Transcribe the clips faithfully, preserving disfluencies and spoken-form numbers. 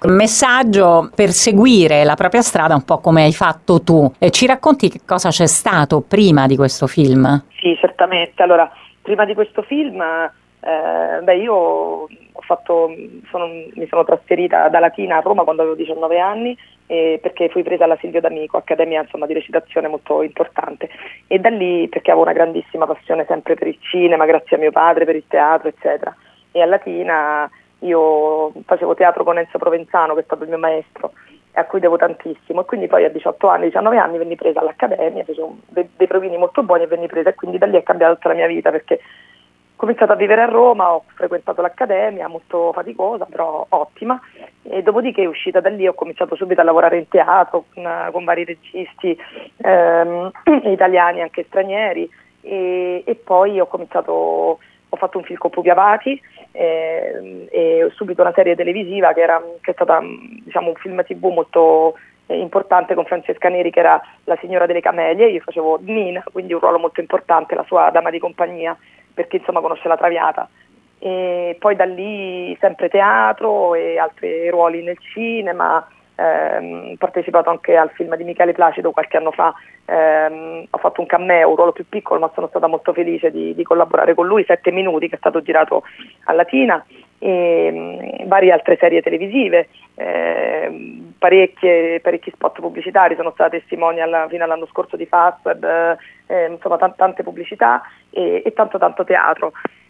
messaggio per seguire la propria strada, un po' come hai fatto tu. E ci racconti che cosa c'è stato prima di questo film? Sì, certamente. Allora, prima di questo film, eh, beh, io ho fatto, sono, mi sono trasferita da Latina a Roma quando avevo diciannove anni, eh, perché fui presa alla Silvio D'Amico, accademia insomma di recitazione molto importante, e da lì perché avevo una grandissima passione sempre per il cinema, grazie a mio padre, per il teatro, eccetera. E a Latina io facevo teatro con Enzo Provenzano, che è stato il mio maestro, a cui devo tantissimo, e quindi poi a diciotto anni, diciannove anni venni presa all'accademia, facevo dei, dei provini molto buoni e venni presa, e quindi da lì è cambiata tutta la mia vita, perché ho cominciato a vivere a Roma, ho frequentato l'accademia, molto faticosa però ottima, e dopodiché uscita da lì ho cominciato subito a lavorare in teatro con, con vari registi ehm, italiani, anche stranieri, e, e poi ho cominciato, ho fatto un film con Pupi Avati, eh, e subito una serie televisiva che, era, che è stata diciamo un film tivù molto eh, importante con Francesca Neri, che era la signora delle camelie. Io facevo Nina, quindi un ruolo molto importante, la sua dama di compagnia, perché insomma conosce la Traviata. E poi da lì sempre teatro e altri ruoli nel cinema. Ehm, ho partecipato anche al film di Michele Placido qualche anno fa, ehm, ho fatto un cameo, un ruolo più piccolo, ma sono stata molto felice di, di collaborare con lui, Sette minuti, che è stato girato a Latina, e um, varie altre serie televisive, ehm, parecchie, parecchi spot pubblicitari, sono stata testimonial fino all'anno scorso di Fastweb, eh, insomma t- tante pubblicità e, e tanto tanto teatro.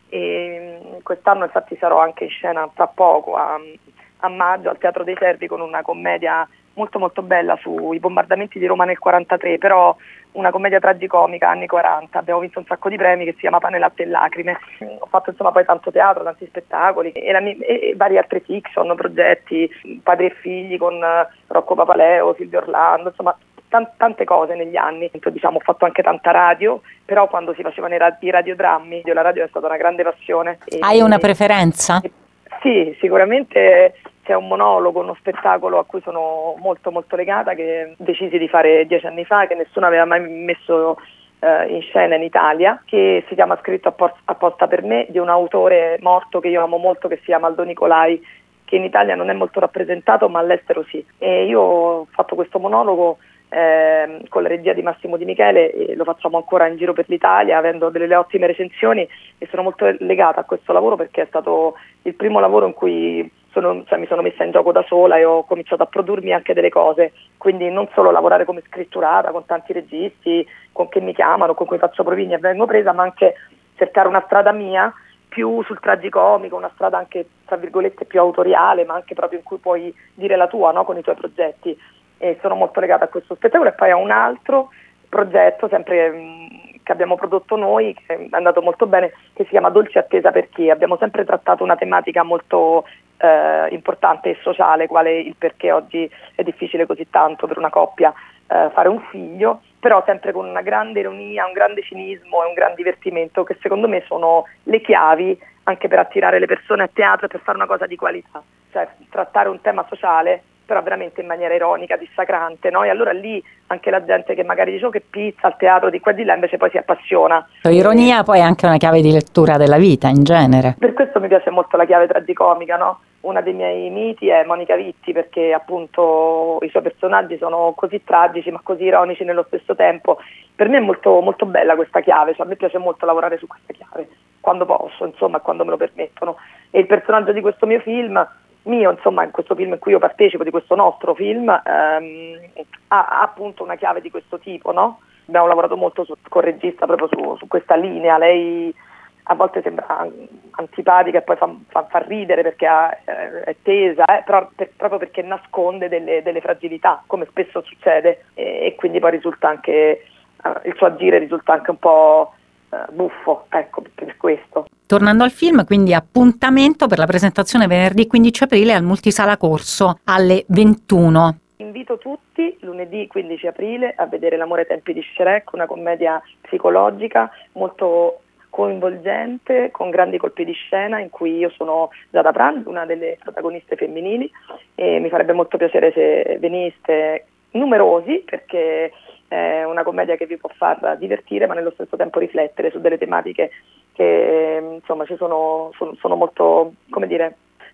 E quest'anno infatti sarò anche in scena tra poco a a maggio al Teatro dei Servi con una commedia molto molto bella sui bombardamenti di Roma nel quarantatré, però una commedia tragicomica anni quaranta. Abbiamo vinto un sacco di premi, che si chiama Pane, latte e lacrime. Ho fatto insomma poi tanto teatro, tanti spettacoli e, la mia, e, e vari altri fiction, progetti, Padri e figli con Rocco Papaleo, Silvio Orlando, insomma tante cose negli anni. Diciamo, ho fatto anche tanta radio, però quando si facevano i, rad- i radiodrammi, la radio è stata una grande passione. Hai una preferenza? E, sì, sicuramente c'è un monologo, uno spettacolo a cui sono molto molto legata, che decisi di fare dieci anni fa, che nessuno aveva mai messo eh, in scena in Italia, che si chiama Scritto apposta, apposta per me, di un autore morto che io amo molto, che si chiama Aldo Nicolai, che in Italia non è molto rappresentato, ma all'estero sì. E io ho fatto questo monologo eh, con la regia di Massimo Di Michele, e lo facciamo ancora in giro per l'Italia, avendo delle ottime recensioni, e sono molto legata a questo lavoro perché è stato il primo lavoro in cui sono, cioè, mi sono messa in gioco da sola e ho cominciato a produrmi anche delle cose, quindi non solo lavorare come scritturata con tanti registi con che mi chiamano, con cui faccio provini e vengo presa, ma anche cercare una strada mia più sul tragicomico, una strada anche tra virgolette più autoriale, ma anche proprio in cui puoi dire la tua, no, con i tuoi progetti. E sono molto legata a questo spettacolo, e poi a un altro progetto sempre mh, che abbiamo prodotto noi, che è andato molto bene, che si chiama Dolce attesa perché. Abbiamo sempre trattato una tematica molto eh, importante e sociale, quale il perché oggi è difficile così tanto per una coppia eh, fare un figlio, però sempre con una grande ironia, un grande cinismo e un gran divertimento, che secondo me sono le chiavi anche per attirare le persone a teatro e per fare una cosa di qualità, cioè trattare un tema sociale però veramente in maniera ironica, dissacrante, no? E allora lì anche la gente che magari dice oh, che pizza al teatro di qua e di là, invece poi si appassiona. Ironia poi è anche una chiave di lettura della vita in genere. Per questo mi piace molto la chiave tragicomica, no? Uno dei miei miti è Monica Vitti, perché appunto i suoi personaggi sono così tragici ma così ironici nello stesso tempo. Per me è molto, molto bella questa chiave, cioè a me piace molto lavorare su questa chiave, quando posso, insomma, quando me lo permettono. E il personaggio di questo mio film mio, insomma, in questo film in cui io partecipo, di questo nostro film, ehm, ha, ha appunto una chiave di questo tipo, no? Abbiamo lavorato molto su, con il regista proprio su, su questa linea. Lei a volte sembra antipatica e poi fa, fa, fa ridere perché ha, eh, è tesa, eh, però per, proprio perché nasconde delle, delle fragilità, come spesso succede, e, e quindi poi risulta anche, eh, il suo agire risulta anche un po' eh, buffo, ecco, per questo. Tornando al film, quindi appuntamento per la presentazione venerdì quindici aprile al Multisala Corso alle ventuno. Invito tutti lunedì quindici aprile a vedere L'amore ai tempi di Shrek, una commedia psicologica molto coinvolgente, con grandi colpi di scena, in cui io sono Giada Prandi, una delle protagoniste femminili, e mi farebbe molto piacere se veniste numerosi, perché è una commedia che vi può far divertire ma nello stesso tempo riflettere su delle tematiche che insomma ci sono, sono, sono molto, come dire,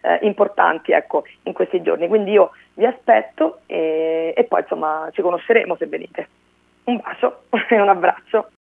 eh, importanti, ecco, in questi giorni. Quindi io vi aspetto e, e poi insomma ci conosceremo se venite. Un bacio e un abbraccio.